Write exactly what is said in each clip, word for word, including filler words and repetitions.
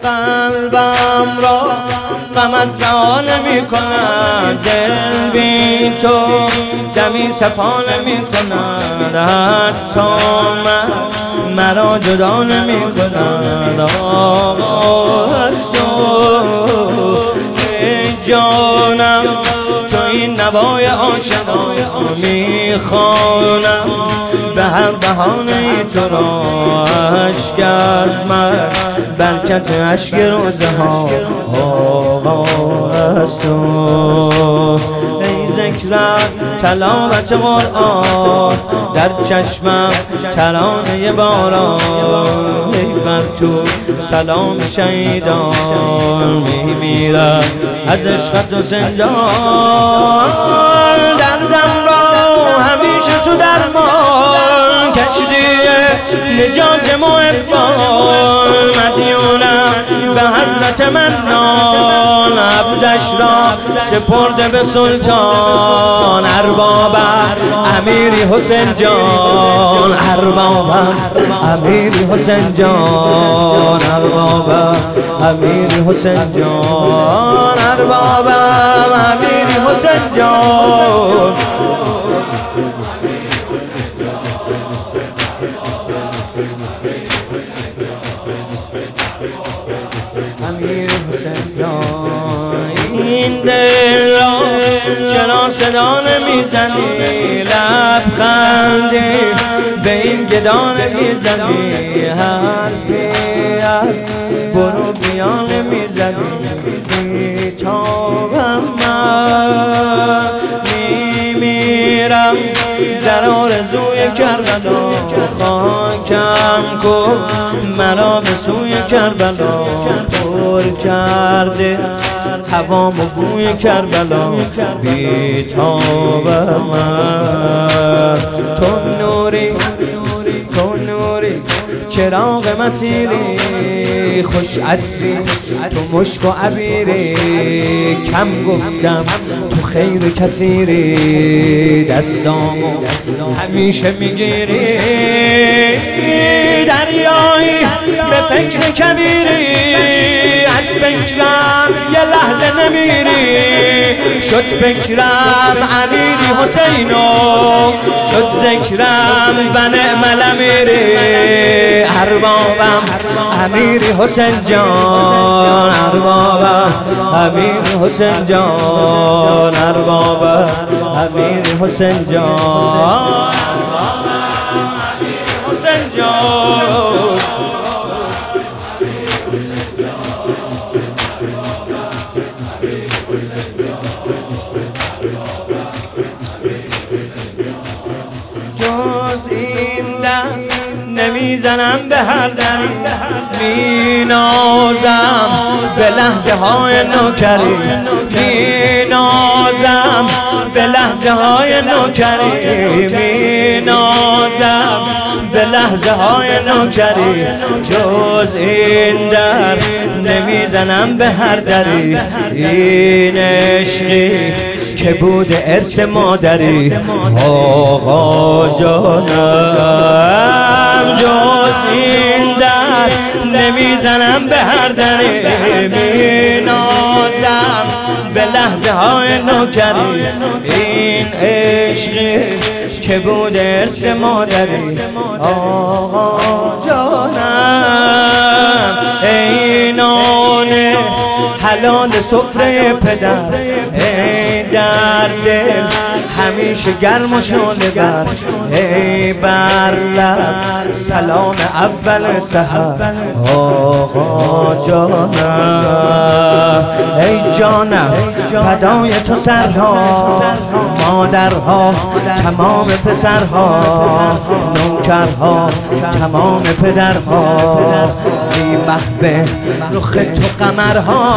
قلبم را غمت رها نمی کند، دل بی تو دمی صفا نمی کند، حتی من مرا جدا نمی کند. آقا از تو ای جانم، تو این نوای عاشقانه می خوانم، به هر بهانه تو را اشک از من برکت اشک روزه ها. آقا از تو ای ذکرت تلاوت قرآن، در چشمم ترانه باران، ای بر تو سلام شهیدان، میمیرم از عشقت و زندان. دردم را همیشه تو درمان، کشتی نجات محبان، مدیونم به حضرت منان، عبدش را سپرده به سلطان، اربابم امیری حسین جان، اربابم امیری حسین جان، اربابم امیری حسین جان، اربابم امیری حسین جان. امیر حسین جان، این دل را چرا صدا نمیزنی، لبخندی به این گدا نمیزنی، حرفی از برو بیا نمیزنی، تابم من میمیرم در آرزوی کربلا، خاکم کن مرا به سوی کربلا، پر کرده هوام و بوی کربلا، بی‌تابم من. تو نوری تو نوری چراغ مسیری، خوش عطری تو مشک و عبیری، کم گفتم تو خیر کثیری، دستامو همیشه میگیری، دریایی به فکر کبیری، از فکرم یه لحظه نمیری، شد فکرم امیری حسینو، شد ذکرم و نعم الامیری، اربابم امیری حسین جان، اربابم امیری حسین جان، اربابم امیری حسین جان، حسین جان. جز این دم نمیزنم به هر دری، می نازم به لحظه های نوکری، می نازم به لحظه های نوکری، می نازم به لحظه های نوکری، جز این در نمیزنم به هر دری، این عشقی که بود ارث مادری، آقا جانم، جز این در نمیزنم به هر دری، می نازم به لحظه های نوکری، این عشقی که بود ارث مادری، آقا جانم، ای نان حلال سفره پدر، ای در دل همیشه گرم و شعله بر، ای بر لب سلام اول سحر، آقا جانم، ای جانم فدای تو سرها، مادرها تمام پسرها، نوکرها تمام پدرها، ای محبه رخ تو قمرها،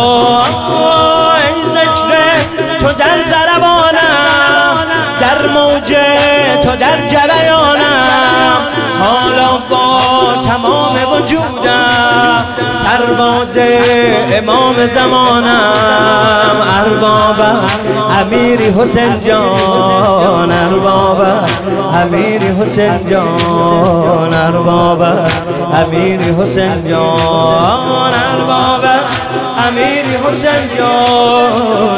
ای ذکر تو در ضربانم، در موج تو در جریانم، حالا با تمام وجودم سرباز امام زمانم، اربابم امیری حسین جان، اربابم امیری حسین جان، اربابم امیری حسین جان. امیری حسین جان